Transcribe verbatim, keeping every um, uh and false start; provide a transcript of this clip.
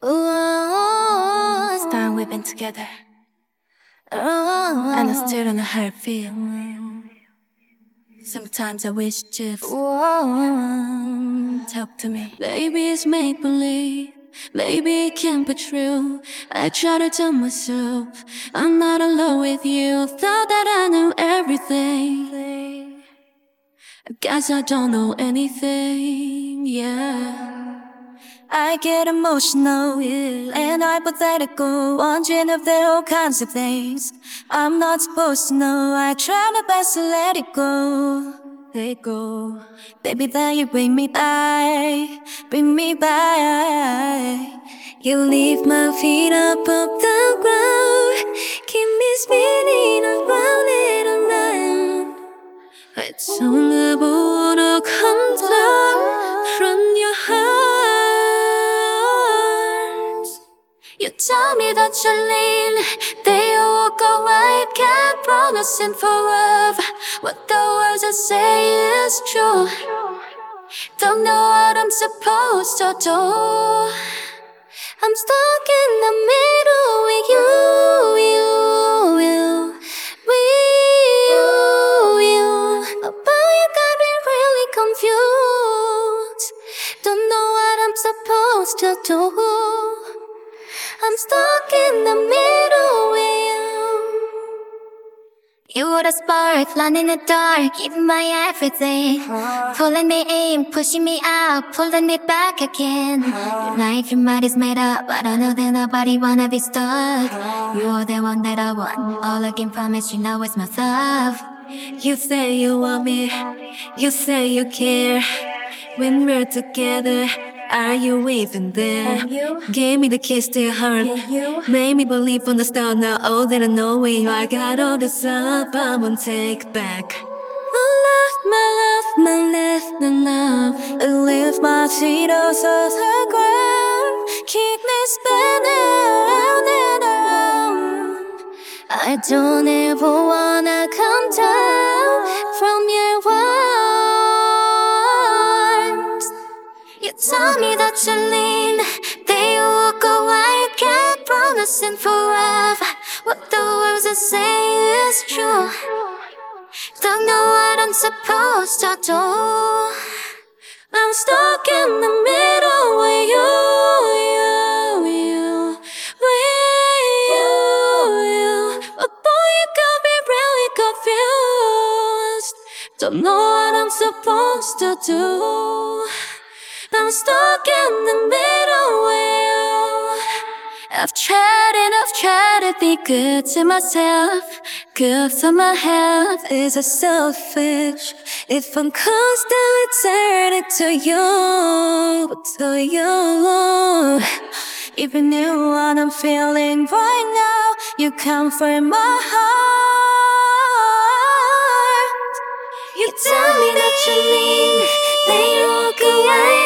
Ooh, it's time we've been together. Oh, and I still don't know how I feel. Sometimes I wish just Whoa. Talk to me. Baby, it's make believe. Maybe it can't be true. I try to tell myself I'm not alone with you. Thought that I knew everything. I guess I don't know anything. Yeah. I get emotional, yeah, and hypothetical, wondering if there are all kinds of things I'm not supposed to know. I try my best to let it go, let it go. Baby, then you bring me back, bring me back. You leave my feet up off the ground, keep me spinning around and around. I don't ever wanna come down from your heart. You tell me that you're lean, then you walk away, can't promise in forever. What the words I say is true. Don't know what I'm supposed to do. I'm stuck in the middle with you, you, you, with you, you. About you got me really confused. Don't know what I'm supposed to do. I'm stuck in the middle with you. You were the spark, light in the dark, even my everything. Pulling me in, pushing me out, pulling me back again. Your life, your mind is made up, but I know that nobody wanna be stuck. You're the one that I want, all I can promise you now is myself. You say you want me, you say you care. When we're together, are you even there? Gave me the kiss to your heart, made me believe from the start. Now all that I know where you are, got all this up, I won't take back. My love, my love, my love, my love. I lift my feet off the ground, keep me spinning round and around. I don't ever wanna come down from your arms. You tell me that you're lean, then you walk away, can't promise in forever. What the words I say is true. Don't know what I'm supposed to do. I'm stuck in the middle with you, you, you, with you, you. But boy, you got me really confused. Don't know what I'm supposed to do. I'm stuck in the middle with you. I've tried and I've tried to be good to myself, good for my health. Is it selfish if I'm constantly turning to you, to you? Even you what I'm feeling right now, you comfort my heart. You tell me that you need, then you walk away.